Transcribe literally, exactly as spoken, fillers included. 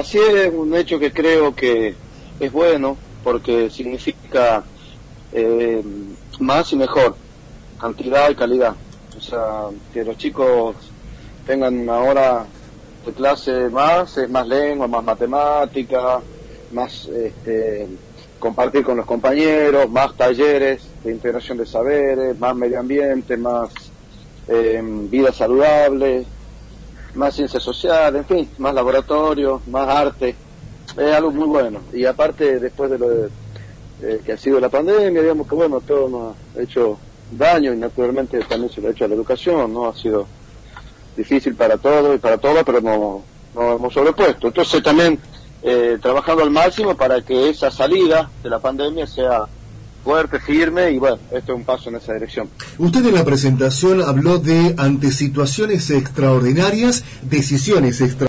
así es un hecho que creo que es bueno, porque significa eh, más y mejor, cantidad y calidad. O sea, que los chicos tengan una hora de clase más, es más lengua, más matemática, más este, compartir con los compañeros, más talleres de integración de saberes, más medio ambiente, más eh, vida saludable, más ciencia social, en fin, más laboratorio, más arte. Es algo muy bueno. Y aparte, después de lo de, eh, que ha sido la pandemia, digamos que bueno, todo nos ha hecho daño y naturalmente también se lo ha hecho a la educación, ¿no? Ha sido difícil para todos y para todas, pero no, no hemos sobrepuesto. Entonces también eh, trabajando al máximo para que esa salida de la pandemia sea fuerte, firme, y bueno, esto es un paso en esa dirección. Usted en la presentación habló de ante situaciones extraordinarias, decisiones extraordinarias.